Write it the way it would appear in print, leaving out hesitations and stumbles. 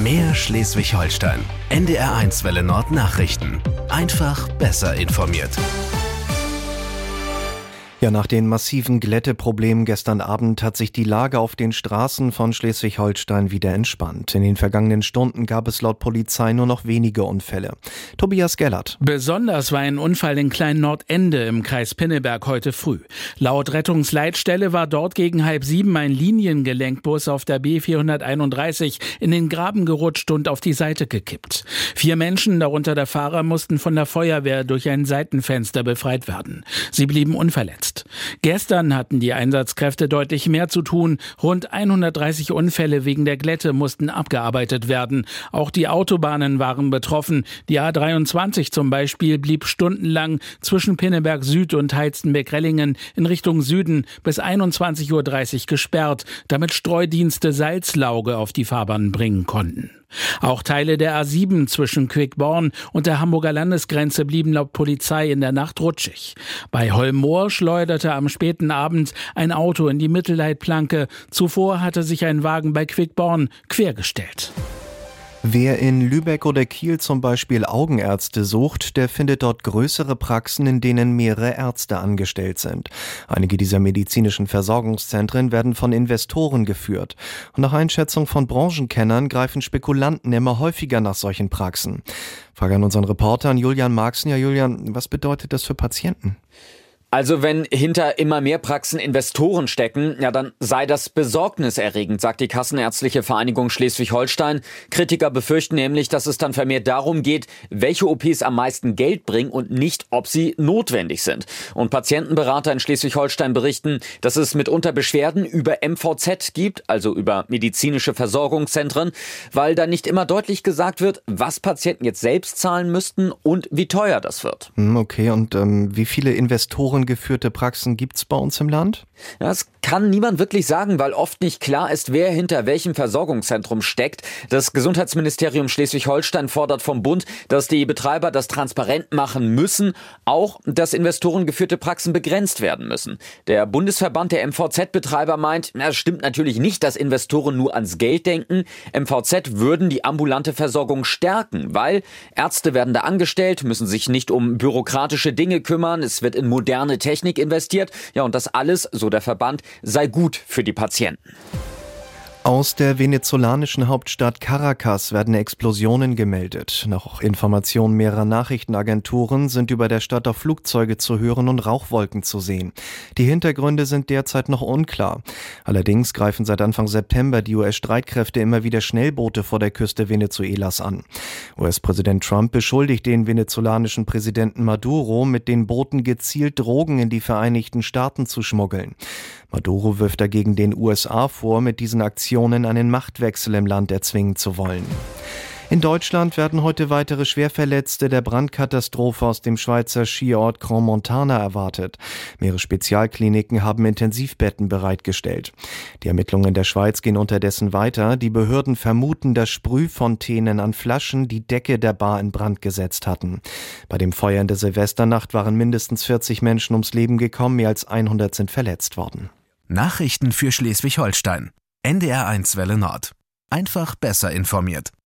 Mehr Schleswig-Holstein. NDR1 Welle Nord Nachrichten. Einfach besser informiert. Ja, nach den massiven Glätteproblemen gestern Abend hat sich die Lage auf den Straßen von Schleswig-Holstein wieder entspannt. In den vergangenen Stunden gab es laut Polizei nur noch wenige Unfälle. Tobias Gellert. Besonders war ein Unfall in Klein-Nordende im Kreis Pinneberg heute früh. Laut Rettungsleitstelle war dort gegen 6:30 ein Liniengelenkbus auf der B431 in den Graben gerutscht und auf die Seite gekippt. 4 Menschen, darunter der Fahrer, mussten von der Feuerwehr durch ein Seitenfenster befreit werden. Sie blieben unverletzt. Gestern hatten die Einsatzkräfte deutlich mehr zu tun. Rund 130 Unfälle wegen der Glätte mussten abgearbeitet werden. Auch die Autobahnen waren betroffen. Die A23 zum Beispiel blieb stundenlang zwischen Pinneberg Süd und Heizenberg-Rellingen in Richtung Süden bis 21:30 Uhr gesperrt, damit Streudienste Salzlauge auf die Fahrbahn bringen konnten. Auch Teile der A7 zwischen Quickborn und der Hamburger Landesgrenze blieben laut Polizei in der Nacht rutschig. Bei Holmoor schleuderte am späten Abend ein Auto in die Mittelleitplanke. Zuvor hatte sich ein Wagen bei Quickborn quergestellt. Wer in Lübeck oder Kiel zum Beispiel Augenärzte sucht, der findet dort größere Praxen, in denen mehrere Ärzte angestellt sind. Einige dieser medizinischen Versorgungszentren werden von Investoren geführt. Und nach Einschätzung von Branchenkennern greifen Spekulanten immer häufiger nach solchen Praxen. Frage an unseren Reporter, an Julian Marxen. Ja, Julian, was bedeutet das für Patienten? Also wenn hinter immer mehr Praxen Investoren stecken, ja dann sei das besorgniserregend, sagt die Kassenärztliche Vereinigung Schleswig-Holstein. Kritiker befürchten nämlich, dass es dann vermehrt darum geht, welche OPs am meisten Geld bringen und nicht, ob sie notwendig sind. Und Patientenberater in Schleswig-Holstein berichten, dass es mitunter Beschwerden über MVZ gibt, also über medizinische Versorgungszentren, weil da nicht immer deutlich gesagt wird, was Patienten jetzt selbst zahlen müssten und wie teuer das wird. Okay, und wie viele Investoren geführte Praxen gibt's bei uns im Land? Das kann niemand wirklich sagen, weil oft nicht klar ist, wer hinter welchem Versorgungszentrum steckt. Das Gesundheitsministerium Schleswig-Holstein fordert vom Bund, dass die Betreiber das transparent machen müssen, auch dass investorengeführte Praxen begrenzt werden müssen. Der Bundesverband der MVZ-Betreiber meint, es stimmt natürlich nicht, dass Investoren nur ans Geld denken. MVZ würden die ambulante Versorgung stärken, weil Ärzte werden da angestellt, müssen sich nicht um bürokratische Dinge kümmern, es wird in moderne Technik investiert. Ja, und das alles, so der Verband, sei gut für die Patienten. Aus der venezolanischen Hauptstadt Caracas werden Explosionen gemeldet. Nach Informationen mehrerer Nachrichtenagenturen sind über der Stadt auch Flugzeuge zu hören und Rauchwolken zu sehen. Die Hintergründe sind derzeit noch unklar. Allerdings greifen seit Anfang September die US-Streitkräfte immer wieder Schnellboote vor der Küste Venezuelas an. US-Präsident Trump beschuldigt den venezolanischen Präsidenten Maduro, mit den Booten gezielt Drogen in die Vereinigten Staaten zu schmuggeln. Maduro wirft dagegen den USA vor, mit diesen Aktionen einen Machtwechsel im Land erzwingen zu wollen. In Deutschland werden heute weitere Schwerverletzte der Brandkatastrophe aus dem Schweizer Skiort Crans Montana erwartet. Mehrere Spezialkliniken haben Intensivbetten bereitgestellt. Die Ermittlungen in der Schweiz gehen unterdessen weiter. Die Behörden vermuten, dass Sprühfontänen an Flaschen die Decke der Bar in Brand gesetzt hatten. Bei dem Feuer in der Silvesternacht waren mindestens 40 Menschen ums Leben gekommen, mehr als 100 sind verletzt worden. Nachrichten für Schleswig-Holstein. NDR1 Welle Nord. Einfach besser informiert.